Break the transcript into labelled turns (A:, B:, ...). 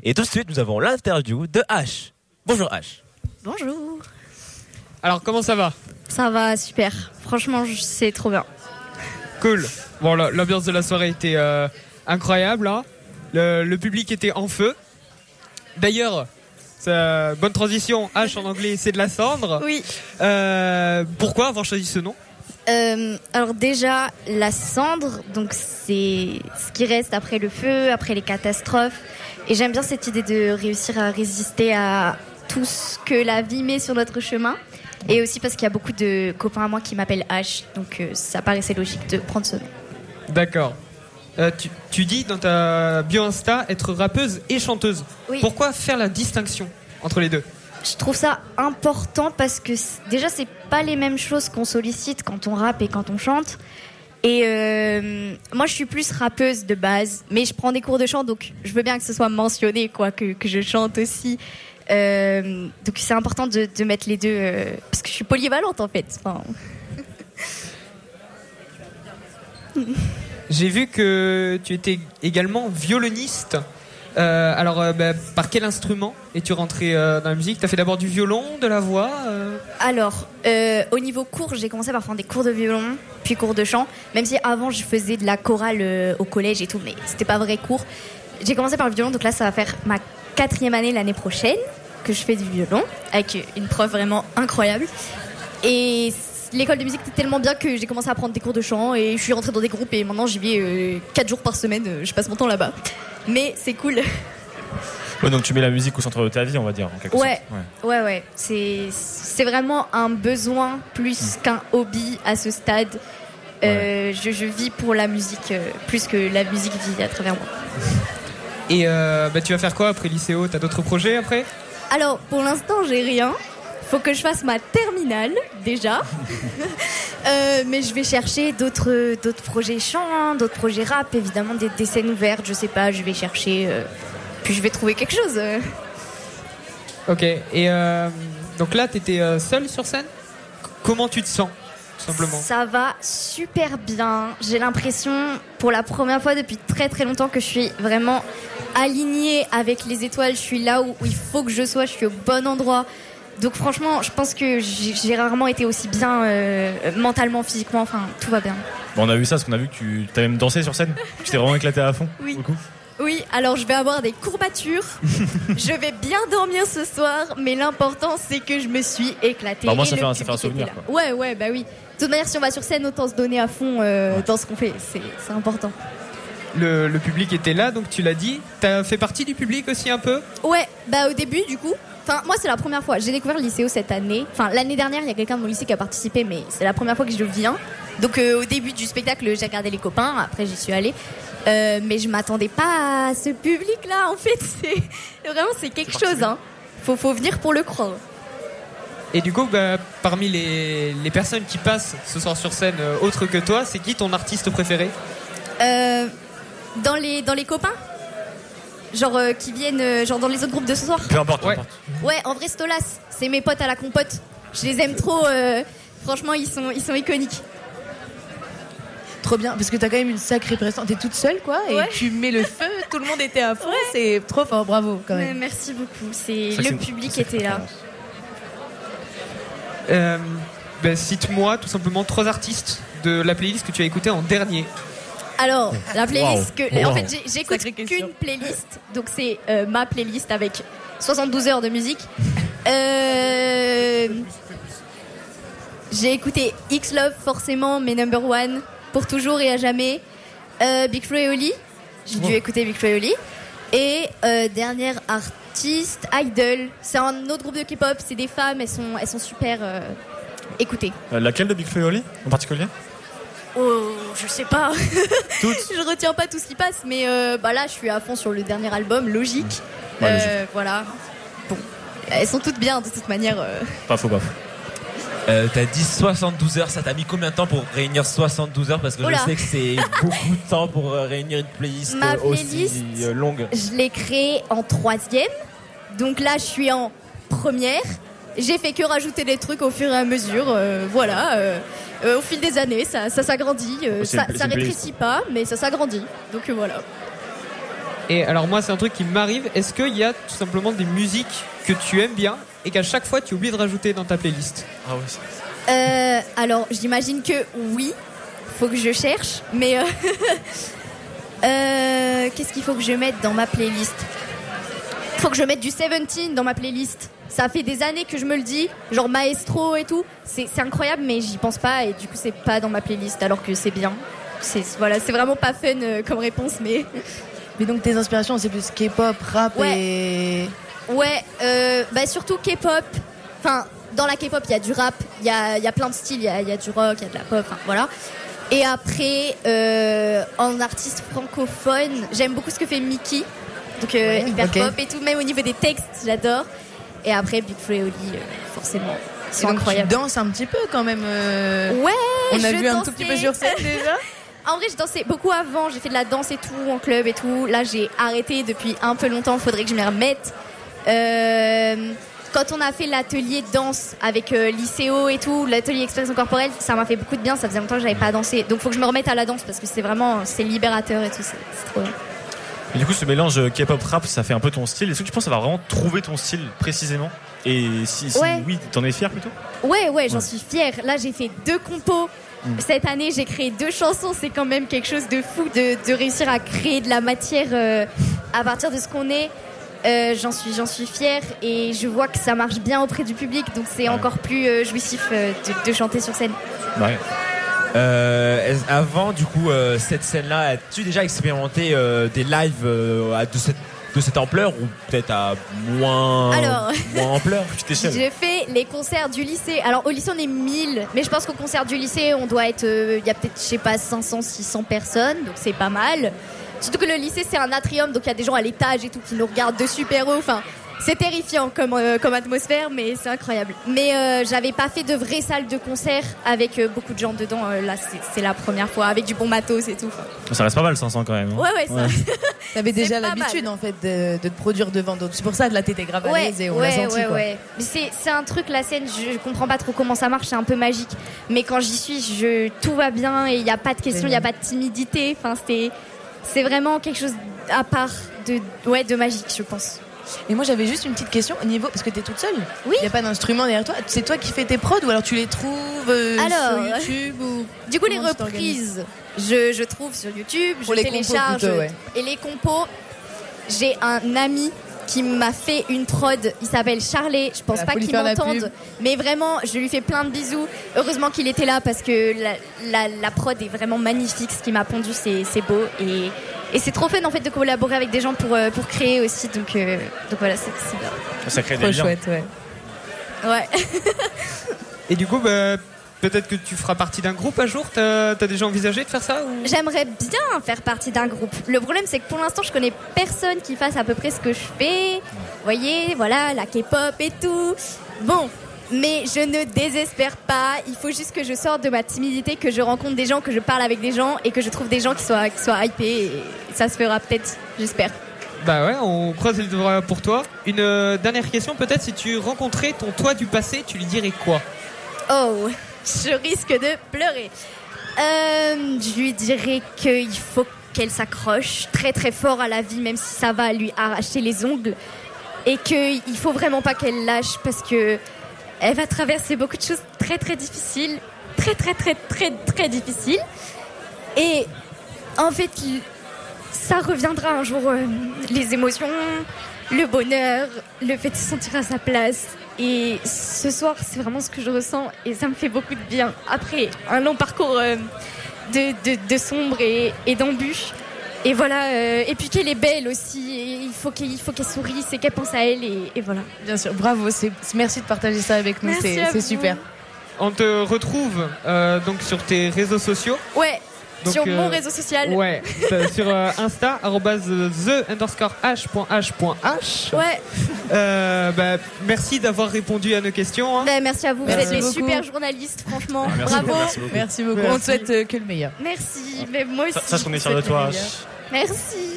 A: Et tout de suite, nous avons l'interview de H. Bonjour H.
B: Bonjour.
C: Alors, comment ça va ?
B: Ça va, super. Franchement, c'est trop bien.
C: Cool. Bon, l'ambiance de la soirée était incroyable. Hein. Le public était en feu. D'ailleurs, bonne transition. H en anglais, c'est de la cendre.
B: Oui.
C: Pourquoi avoir choisi ce nom ?
B: Alors déjà, la cendre, donc c'est ce qui reste après le feu, après les catastrophes. Et j'aime bien cette idée de réussir à résister à tout ce que la vie met sur notre chemin. Et aussi parce qu'il y a beaucoup de copains à moi qui m'appellent H, donc ça paraissait logique de prendre ce nom.
C: D'accord. Tu dis dans ta bio Insta être rappeuse et chanteuse.
B: Oui.
C: Pourquoi faire la distinction entre les deux ?
B: Je trouve ça important parce que déjà c'est pas les mêmes choses qu'on sollicite quand on rappe et quand on chante. Et moi je suis plus rappeuse de base, mais je prends des cours de chant, donc je veux bien que ce soit mentionné quoi, que je chante aussi. Donc c'est important de mettre les deux parce que je suis polyvalente en fait. Enfin...
C: J'ai vu que tu étais également violoniste. Par quel instrument es-tu rentrée dans la musique ? Tu as fait d'abord du violon, de la voix
B: Alors, au niveau cours, j'ai commencé par prendre des cours de violon, puis cours de chant. Même si avant, je faisais de la chorale au collège et tout, mais c'était pas vrai cours. J'ai commencé par le violon, donc là, ça va faire ma 4e année l'année prochaine que je fais du violon, avec une prof vraiment incroyable. Et l'école de musique était tellement bien que j'ai commencé à prendre des cours de chant et je suis rentrée dans des groupes et maintenant j'y vais 4 jours par semaine, je passe mon temps là-bas. Mais c'est cool.
A: Ouais, donc tu mets la musique au centre de ta vie, on va dire, en quelque sorte.
B: Ouais. C'est vraiment un besoin plus qu'un hobby à ce stade. Je vis pour la musique plus que la musique vit à travers moi.
C: Et tu vas faire quoi après lycéo ? T'as d'autres projets après ?
B: Alors, pour l'instant, j'ai rien. Faut que je fasse ma terminale, déjà. Mais je vais chercher d'autres projets chant, d'autres projets rap, évidemment, des scènes ouvertes, je sais pas, je vais chercher... puis je vais trouver quelque chose.
C: Ok, et donc là, t'étais seule sur scène ? Comment tu te sens, tout simplement ?
B: Ça va super bien. J'ai l'impression, pour la première fois depuis très très longtemps, que je suis vraiment alignée avec les étoiles. Je suis là où il faut que je sois, je suis au bon endroit. Donc franchement, je pense que j'ai rarement été aussi bien mentalement, physiquement, enfin tout va bien.
A: Bon, on a vu ça, parce qu'on a vu que tu t'as même dansé sur scène. Tu t'es vraiment éclaté à fond.
B: Oui.
A: Beaucoup.
B: Oui, alors je vais avoir des courbatures. Je vais bien dormir ce soir, mais l'important c'est que je me suis éclatée.
A: Bah, moi,
B: et
A: ça
B: le
A: fait un
B: public
A: souvenir,
B: était là.
A: quoi.
B: Ouais, bah oui. De toute manière, si on va sur scène, autant se donner à fond dans ce qu'on fait. C'est important.
C: Le public était là, donc tu l'as dit. T'as fait partie du public aussi un peu ?
B: Ouais, bah au début, du coup. Enfin, moi, c'est la première fois. J'ai découvert le lycéo cette année. Enfin, l'année dernière, il y a quelqu'un de mon lycée qui a participé, mais c'est la première fois que je viens. Donc, au début du spectacle, j'ai regardé les copains. Après, j'y suis allée. Mais je m'attendais pas à ce public-là. En fait, c'est quelque chose. Hein. Faut venir pour le croire.
C: Et du coup, parmi les personnes qui passent ce soir sur scène, autres que toi, c'est qui ton artiste préféré ?
B: Dans les copains ? Genre qui viennent genre dans les autres groupes de ce soir.
A: Peu importe.
B: Ouais, en vrai Stolas, c'est mes potes à la compote. Je les aime trop. Franchement, ils sont iconiques.
D: Trop bien, parce que t'as quand même une sacrée présence. T'es toute seule, quoi, et tu mets le feu. Tout le monde était à fond. C'est trop fort, bravo, quand même.
B: Merci beaucoup. Le public était là.
C: Cite-moi tout simplement 3 artistes de la playlist que tu as écouté en dernier.
B: Alors, la playlist
A: Wow.
B: en fait, j'écoute qu'une playlist, donc c'est ma playlist avec 72 heures de musique. J'ai écouté X-Love forcément, mes number one, pour toujours et à jamais. Big Flo et Oli, j'ai dû écouter Big Flo et Oli. Et dernière artiste, Idol. C'est un autre groupe de K-pop, c'est des femmes, elles sont super écoutées.
A: Laquelle de Big Flo et Oli en particulier ?
B: Oh, je sais pas.
A: Toutes.
B: Je retiens pas tout ce qui passe, mais là, je suis à fond sur le dernier album, logique.
A: Ouais, logique.
B: Voilà. Bon, elles sont toutes bien de toute manière.
A: Pas faux.
E: T'as dit 72 heures, ça t'a mis combien de temps pour réunir 72 heures ? Parce que je sais que c'est beaucoup de temps pour réunir une playlist,
B: Ma
E: aussi
B: playlist,
E: longue.
B: Je l'ai créée en 3e. Donc là, je suis en première. J'ai fait que rajouter des trucs au fur et à mesure. Au fil des années, ça s'agrandit. Ça rétrécit pas, mais ça s'agrandit. Donc voilà.
C: Et alors moi c'est un truc qui m'arrive. Est-ce qu'il y a tout simplement des musiques que tu aimes bien et qu'à chaque fois tu oublies de rajouter dans ta playlist?
A: Ah ouais.
B: Alors j'imagine que oui. Faut que je cherche. Mais qu'est-ce qu'il faut que je mette dans ma playlist? Faut que je mette du 17 dans ma playlist. Ça fait des années que je me le dis, genre Maestro et tout. C'est incroyable, mais j'y pense pas et du coup c'est pas dans ma playlist alors que c'est bien. C'est vraiment pas fun comme réponse, mais.
D: Mais donc tes inspirations c'est plus K-pop, rap et.
B: Ouais, surtout K-pop. Enfin, dans la K-pop il y a du rap, il y a plein de styles, il y a du rock, il y a de la pop, enfin voilà. Et après, en artiste francophone, j'aime beaucoup ce que fait Mickey. Donc hyper pop et tout, même au niveau des textes, j'adore. Et après, Big Flo et Oli, forcément, ils sont incroyables.
D: Tu danses un petit peu quand même.
B: Ouais,
D: on a vu un tout petit peu sur scène déjà.
B: En vrai, je dansais beaucoup avant. J'ai fait de la danse et tout en club et tout. Là, j'ai arrêté depuis un peu longtemps. Faudrait que je m'y remette. Quand on a fait l'atelier de danse avec Lycéo et tout, l'atelier expression corporelle, ça m'a fait beaucoup de bien. Ça faisait longtemps que j'avais pas dansé. Donc, faut que je me remette à la danse parce que c'est libérateur et tout. C'est trop bien.
A: Et du coup, ce mélange K-pop rap, ça fait un peu ton style. Est-ce que tu penses avoir vraiment trouvé ton style précisément? Et si oui, t'en es fier plutôt?
B: Ouais, j'en suis fière. Là, j'ai fait 2 compos. Cette année, j'ai créé 2 chansons. C'est quand même quelque chose de fou de réussir à créer de la matière à partir de ce qu'on est. J'en suis fière et je vois que ça marche bien auprès du public. Donc, c'est encore plus jouissif de chanter sur scène.
A: Ouais.
E: Avant, du coup, cette scène-là, as-tu déjà expérimenté des lives de cette ampleur ou peut-être à moins ampleur?
B: J'ai fait les concerts du lycée. Alors, au lycée, on est 1000, mais je pense qu'au concert du lycée, on doit être. Il y a peut-être, 500, 600 personnes, donc c'est pas mal. Surtout que le lycée, c'est un atrium, donc il y a des gens à l'étage et tout qui nous regardent de super haut. Enfin. C'est terrifiant comme atmosphère, mais c'est incroyable. Mais j'avais pas fait de vraies salles de concert avec beaucoup de gens dedans. Là, c'est la première fois, avec du bon matos et tout.
A: Ça reste pas mal, 500 quand même.
B: Hein. Ouais, ça.
D: T'avais déjà l'habitude en fait de te produire devant d'autres. C'est pour ça que là t'étais grave à l'aise et on l'a senti.
B: Ouais. C'est un truc, la scène, je comprends pas trop comment ça marche, c'est un peu magique. Mais quand j'y suis, tout va bien et il n'y a pas de questions, il n'y a pas de timidité. Enfin, c'est vraiment quelque chose à part de magique, je pense.
D: Et moi j'avais juste une petite question au niveau, parce que t'es toute seule.
B: Oui.
D: Il n'y a pas d'instrument derrière toi. C'est toi qui fais tes prods ou alors tu les trouves sur YouTube ou...
B: Du coup les reprises je trouve sur YouTube, je télécharge
D: plutôt, ouais.
B: Et les compos, j'ai un ami qui m'a fait une prod, il s'appelle Charlet, je pense pas qu'il m'entende, mais vraiment je lui fais plein de bisous. Heureusement qu'il était là parce que la prod est vraiment magnifique, ce qu'il m'a pondu c'est beau et c'est trop fun en fait de collaborer avec des gens pour créer aussi, donc voilà, c'est bien.
A: Ça crée
D: trop
A: des liens.
D: Chouette, ouais.
C: Et du coup, peut-être que tu feras partie d'un groupe un jour. T'as déjà envisagé de faire ça ou...
B: J'aimerais bien faire partie d'un groupe. Le problème, c'est que pour l'instant, je connais personne qui fasse à peu près ce que je fais. Vous voyez, voilà, la K-pop et tout. Bon, mais je ne désespère pas. Il faut juste que je sorte de ma timidité, que je rencontre des gens, que je parle avec des gens et que je trouve des gens qui soient hypés. Et ça se fera peut-être, j'espère.
C: Bah ouais, on croise les doigts pour toi. Une dernière question, peut-être, si tu rencontrais ton toi du passé, tu lui dirais quoi?
B: Oh, je risque de pleurer. Je lui dirais qu'il faut qu'elle s'accroche très très fort à la vie, même si ça va lui arracher les ongles. Et qu'il faut vraiment pas qu'elle lâche parce que elle va traverser beaucoup de choses très très difficiles. Très très très très très difficiles. Et en fait, ça reviendra un jour, les émotions, le bonheur, le fait de se sentir à sa place. Et ce soir, c'est vraiment ce que je ressens et ça me fait beaucoup de bien. Après un long parcours de sombre et d'embûches. Et voilà, et puis qu'elle est belle aussi, et il faut qu'elle sourisse et qu'elle pense à elle, et voilà.
D: Bien sûr, bravo, merci de partager ça avec nous, c'est super.
C: On te retrouve donc sur tes réseaux sociaux.
B: Ouais. Donc, sur mon réseau social.
C: Ouais, sur Insta, @the_h.h.h.
B: Ouais.
C: Merci d'avoir répondu à nos questions. Hein.
B: Merci à vous, vous êtes des super journalistes, franchement. Bravo.
D: Merci beaucoup. On te souhaite que le meilleur.
B: Merci. Mais moi aussi.
A: Sache qu'on est fiers de toi.
B: Merci.